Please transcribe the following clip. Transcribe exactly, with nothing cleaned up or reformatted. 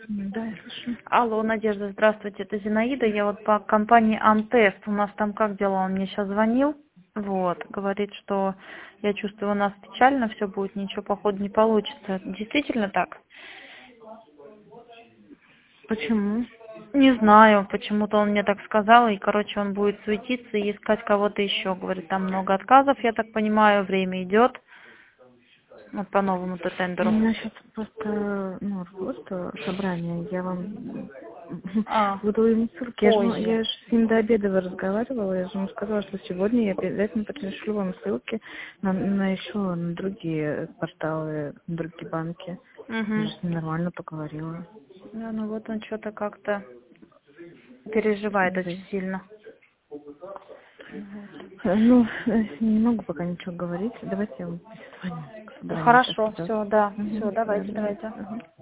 М, Да, я слышу. Алло, Надежда, здравствуйте, это Зинаида, я вот по компании Амтест, у нас там как дела, он мне сейчас звонил, вот, говорит, что я чувствую, у нас печально все будет, ничего походу не получится, действительно так? Почему? Не знаю, почему-то он мне так сказал, и, короче, он будет суетиться и искать кого-то еще, говорит, там много отказов, я так понимаю, время идет, вот по новому-то У тендеру. меня сейчас просто, ну, руководство собрание, я вам А, буду им ссылки. Я же, позже. я же с ним до обеда разговаривала, я же ему сказала, что сегодня я обязательно пришлю вам ссылки на, на еще на другие порталы, на другие банки. Я Угу. же с ним нормально поговорила. Да, ну вот он что-то как-то переживает Да. очень сильно. Вот. Э, Ну, э, не могу пока ничего говорить. Давайте я вам перезвоню. Собрание сейчас Хорошо, идет. все, да, все, Угу. Да, давайте, давайте. давайте. Ага.